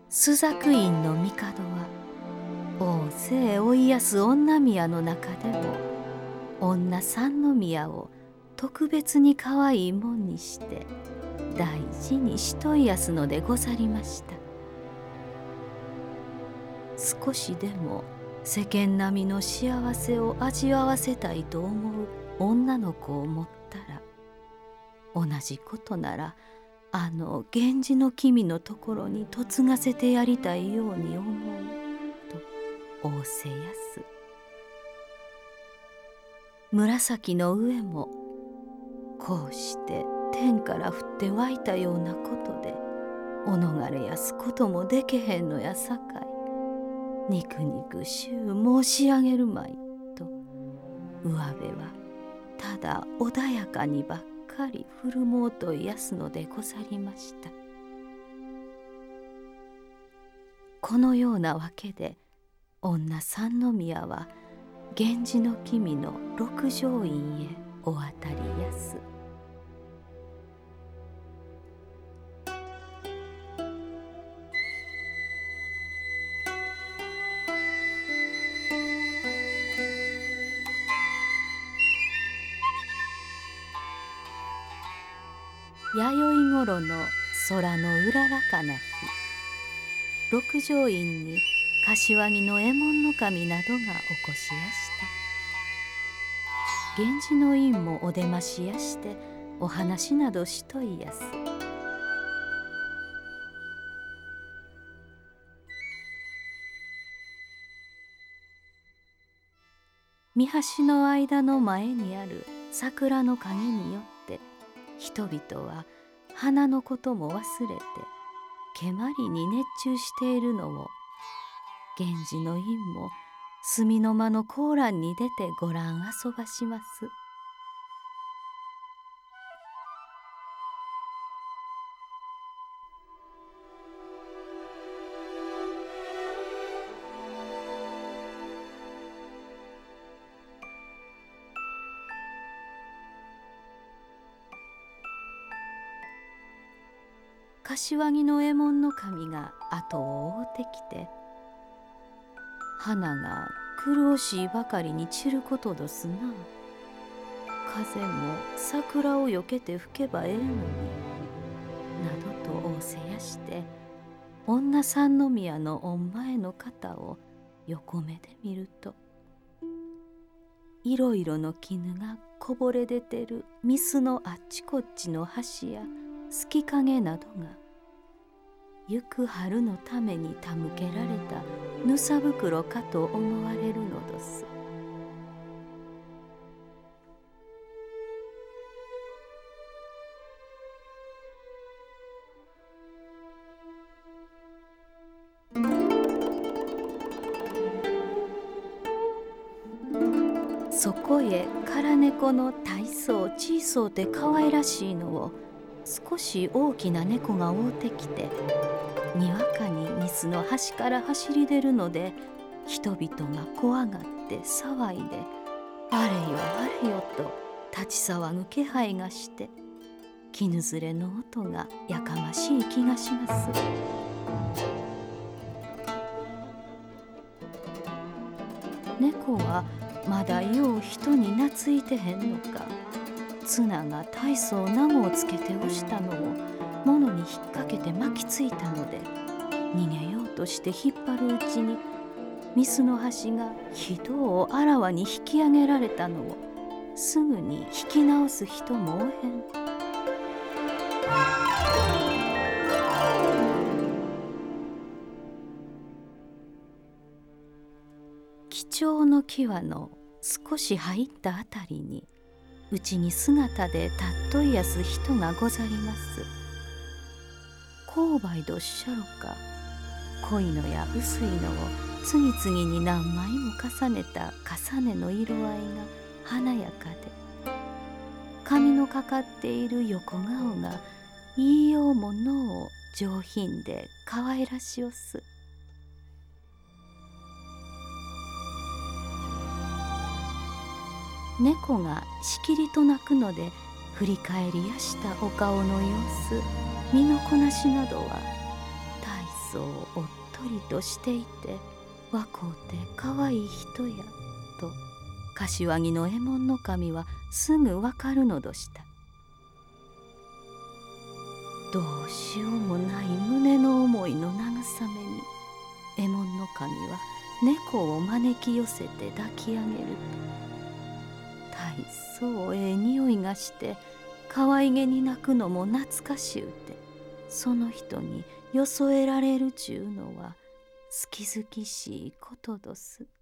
朱雀院の帝は大勢追いやす女宮の中でも女三宮を特別に可愛いもんにして大事にしといやすのでござりました。少しでも世間並みの幸せを味わわせたいと思う女の子を持ったら、同じことならあの源氏の君のところに嫁がせてやりたいように思うと仰せやす。紫の上もこうして天から降って湧いたようなことでお逃れやすこともでけへんのやさかい、肉肉しゅう申し上げるまいと上辺はただ穏やかにばっかり振る舞うといやすのでござりました。このようなわけで女三宮は源氏の君の六条院へお渡りやす。弥生ごろの空のうららかな日、六条院に柏木の右衛門守などがお越しやした。源氏の院もお出ましやしてお話などしといやす。三橋の間の前にある桜の陰によって人々は花のことも忘れて蹴鞠に熱中しているのを源氏の院も隅の間の高欄に出てご覧遊ばします。柏木の右衛門守が後を追うてきて、花が苦しいばかりに散ることどすな。風も桜をよけて吹けばええのに、などと仰せやして、女三宮の御前の方を横目で見ると、いろいろの絹がこぼれ出てる御簾のあっちこっちの端や隙影などが行く春のために手向けられたぬさ袋かと思われるのどす。そこへ空猫の大層小そうて可愛らしいのを少し大きな猫が追うてきて、にわかに御簾の端から走り出るので、人々が怖がって騒いで、あれよあれよと立ち騒ぐ気配がして、絹ずれの音がやかましい気がします。猫はまだよう人に懐いてへんのか、綱が大層なごをつけて押したのを物に引っ掛けて巻きついたので、逃げようとして引っ張るうちに御簾の端がひどうあらわに引き上げられたのをすぐに引き直す人もおへん。貴重の際の少し入ったあたりに、うちに姿で立っといやす人がござります。紅梅とおっしゃろか。濃いのや薄いのを次々に何枚も重ねた重ねの色合いが華やかで、髪のかかっている横顔が言いようものう上品で可愛らしおす。猫がしきりと鳴くので振り返りやしたお顔の様子、身のこなしなどは大そうおっとりとしていて若うてかわいい人やと柏木の右衛門の守はすぐわかるのどした。どうしようもない胸の思いの慰めに右衛門の守は猫を招き寄せて抱き上げると大そうええ匂いがして可愛げに泣くのも懐かしゅうてその人によそえられるちゅうのは好き好きしいことどす。